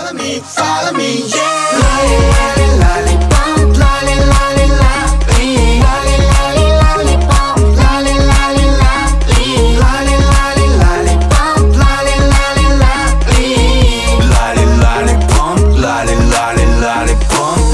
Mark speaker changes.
Speaker 1: follow me, yeah. Lolly, lollipop, lolly, lolly, lolly, lolly, lolly, lollipop, lolly, lolly, lolly, lolly, lolly, lollipop, lolly, lolly, lolly, lolly, lollipop, lolly, lolly, lollipop.